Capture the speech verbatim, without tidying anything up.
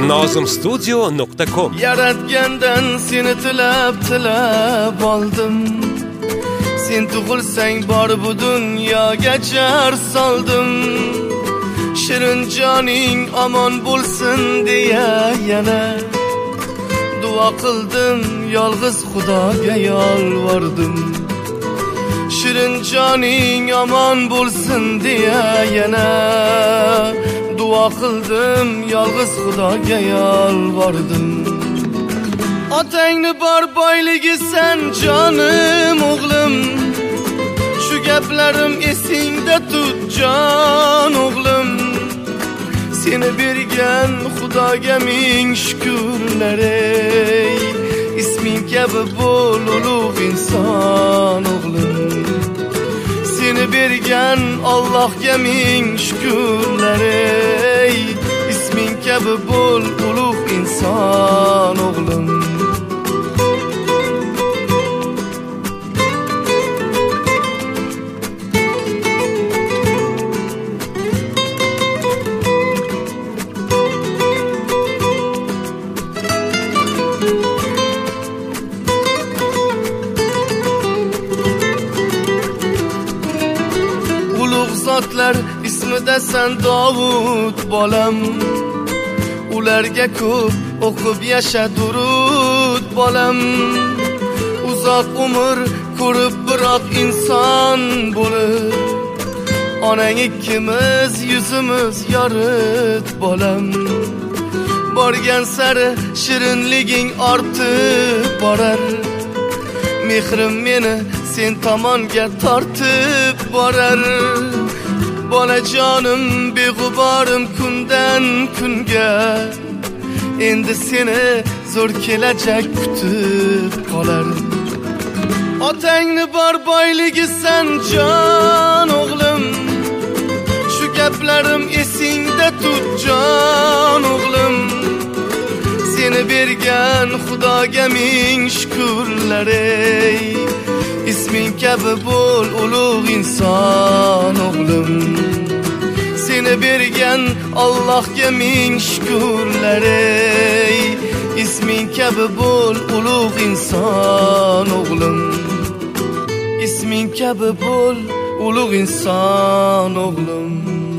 nozim studio nokta com. Yaratgandan seni tilab tilab oldim. Sen tug'ilsang bor bu dunyoga jar soldim. Shirin joning omon bo'lsin deya yana duo qildim, yolg'iz Xudoga yolvordim. Shirin joning omon bo'lsin deya yana duo qildim, yolg'iz Xudoga yolvordim. Otangni bor boyligi sen jonim o'g'lim, shu gaplarim esingda tut jon o'g'lim. Seni bergan Xudoga ming shukrlar ey, isming kabi bo'l ulug' inson o'g'lim. Seni bergan Allohga ming shukrlar ey, isming kabi bo'l ulug' inson o'g'lim. Zotlar ismida sen Davud bolam, ularga ko'p o'qib yasha durud bolam. Uzoq umr ko'rib biroq inson bo'lib, onang ikkimiz yuzimiz yorit bolam. Borgan sari shirinliging ortib borar, mehrim meni sen tomonga tortib borar. Bolajonim beg'uborim kundan kunga, endi seni zo'r kelajak kutib qolar. Otangni bor boyligi sen jon o'g'lim, shu gaplarim esingda tut jon o'g'lim. Seni bergan Xudoga ming shukrlar ey, isming kabi bo'l ulug' inson o'g'lim. Seni bergan Allohga ming shukrlar ey, isming kabi bo'l ulug' inson o'g'lim. Isming kabi bo'l ulug' inson o'g'lim.